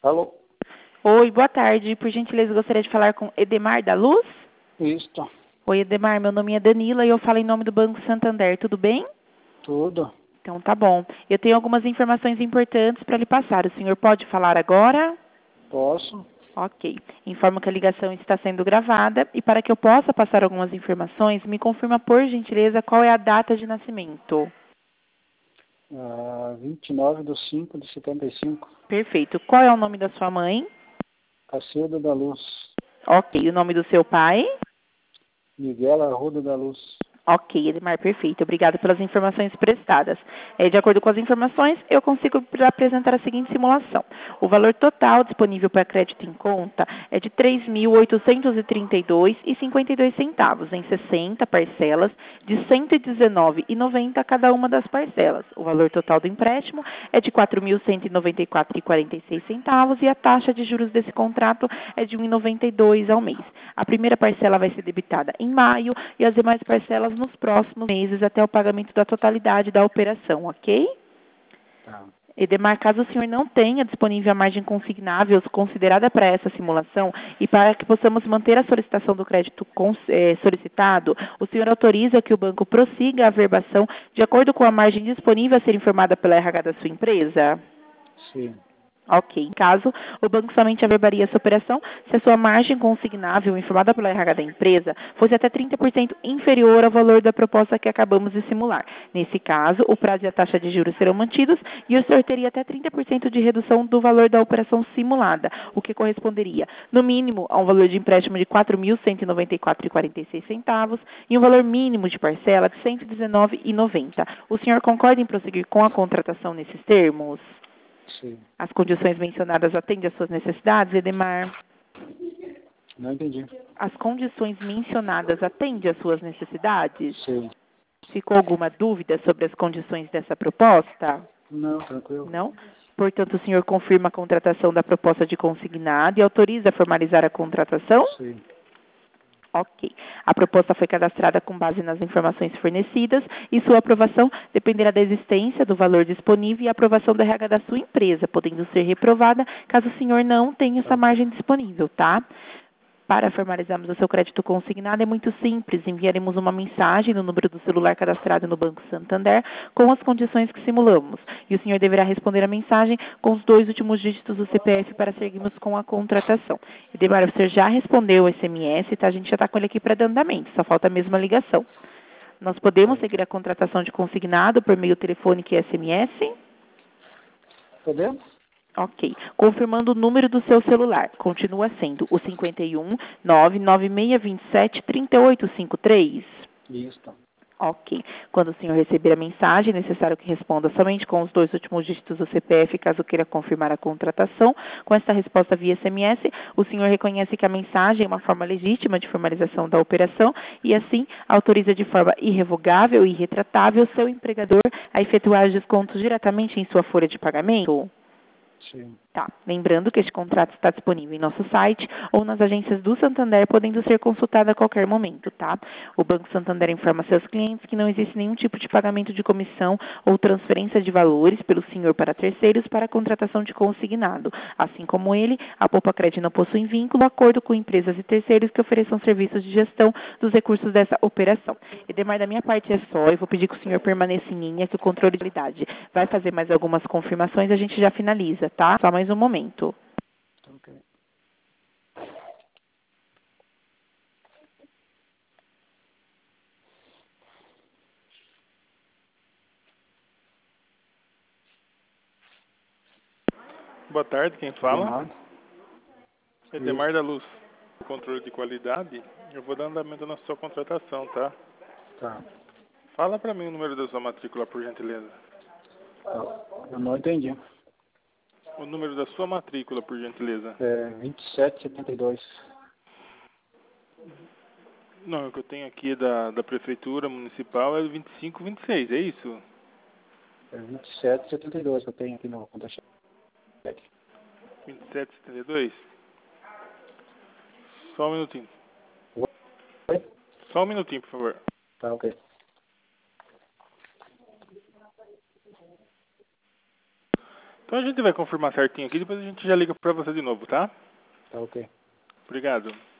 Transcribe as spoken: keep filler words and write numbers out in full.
Alô? Oi, boa tarde. Por gentileza, gostaria de falar com Edemar da Luz? Isto. Oi, Edemar, meu nome é Danila e eu falo em nome do Banco Santander, tudo bem? Tudo. Então tá bom. Eu tenho algumas informações importantes para lhe passar. O senhor pode falar agora? Posso? Ok. Informo que a ligação está sendo gravada e para que eu possa passar algumas informações, me confirma por gentileza qual é a data de nascimento. Ah, vinte e nove de cinco de setenta e cinco. Perfeito. Qual é o nome da sua mãe? Cacilda da Luz. Ok. O nome do seu pai? Miguel Arruda da Luz. Ok, Edmar, perfeito. Obrigada pelas informações prestadas. É, de acordo com as informações, eu consigo apresentar a seguinte simulação. O valor total disponível para crédito em conta é de três mil oitocentos e trinta e dois reais e cinquenta e dois centavos em sessenta parcelas de cento e dezenove reais e noventa centavos cada uma das parcelas. O valor total do empréstimo é de quatro mil cento e noventa e quatro reais e quarenta e seis centavos e a taxa de juros desse contrato é de um vírgula noventa e dois ao mês. A primeira parcela vai ser debitada em maio e as demais parcelas nos próximos meses até o pagamento da totalidade da operação, ok? Tá. Edemar, caso o senhor não tenha disponível a margem consignável considerada para essa simulação e para que possamos manter a solicitação do crédito eh, solicitado, o senhor autoriza que o banco prossiga a averbação de acordo com a margem disponível a ser informada pela R H da sua empresa? Sim. Ok. Em caso, o banco somente averbaria essa operação se a sua margem consignável informada pela R H da empresa fosse até trinta por cento inferior ao valor da proposta que acabamos de simular. Nesse caso, o prazo e a taxa de juros serão mantidos e o senhor teria até trinta por cento de redução do valor da operação simulada, o que corresponderia, no mínimo, a um valor de empréstimo de quatro mil cento e noventa e quatro reais e quarenta e seis centavos e um valor mínimo de parcela de cento e dezenove reais e noventa centavos. O senhor concorda em prosseguir com a contratação nesses termos? Sim. As condições mencionadas atendem às suas necessidades, Edemar? Não entendi. As condições mencionadas atendem às suas necessidades? Sim. Ficou alguma dúvida sobre as condições dessa proposta? Não, tranquilo. Não? Portanto, o senhor confirma a contratação da proposta de consignado e autoriza a formalizar a contratação? Sim. Ok. A proposta foi cadastrada com base nas informações fornecidas e sua aprovação dependerá da existência do valor disponível e aprovação do R H da sua empresa, podendo ser reprovada caso o senhor não tenha essa Ok. margem disponível, tá? Para formalizarmos o seu crédito consignado é muito simples. Enviaremos uma mensagem no número do celular cadastrado no Banco Santander com as condições que simulamos. E o senhor deverá responder a mensagem com os dois últimos dígitos do C P F para seguirmos com a contratação. Edemar, o senhor já respondeu o S M S, tá? A gente já está com ele aqui para dar andamento, só falta mesmo a ligação. Nós podemos Ok. seguir a contratação de consignado por meio telefônico e S M S? Podemos? Ok. Confirmando o número do seu celular. Continua sendo o cinco um, nove nove seis dois sete, três oito cinco três? Isto. Ok. Quando o senhor receber a mensagem, é necessário que responda somente com os dois últimos dígitos do C P F, caso queira confirmar a contratação. Com essa resposta via S M S, o senhor reconhece que a mensagem é uma forma legítima de formalização da operação e, assim, autoriza de forma irrevogável e irretratável seu empregador a efetuar os descontos diretamente em sua folha de pagamento? Sim. Tá. Lembrando que este contrato está disponível em nosso site ou nas agências do Santander, podendo ser consultado a qualquer momento, tá? O Banco Santander informa seus clientes que não existe nenhum tipo de pagamento de comissão ou transferência de valores pelo senhor para terceiros para a contratação de consignado. Assim como ele, a Poupa Cred não possui vínculo, acordo com empresas e terceiros que ofereçam serviços de gestão dos recursos dessa operação. Edemar, da minha parte é só. Eu vou pedir que o senhor permaneça em linha, que o controle de qualidade vai fazer mais algumas confirmações, a gente já finaliza, tá? Só mais um momento. Ok. Boa tarde, quem De fala? nada. Edemar Isto. da Luz. Controle de qualidade. Eu vou dar andamento na sua contratação, tá? Tá. Fala pra mim o número da sua matrícula, por gentileza. Eu eu não entendi. O número da sua matrícula, por gentileza. É vinte e sete setenta e dois. Não, o que eu tenho aqui da, da Prefeitura Municipal é vinte e cinco vinte e seis, é isso? É vinte e sete setenta e dois que eu tenho aqui no conta-cheque. vinte e sete setenta e dois? Só um minutinho. Oi? Só um minutinho, por favor. Tá, ok. Então a gente vai confirmar certinho aqui, depois a gente já liga para você de novo, tá? Tá ok. Obrigado.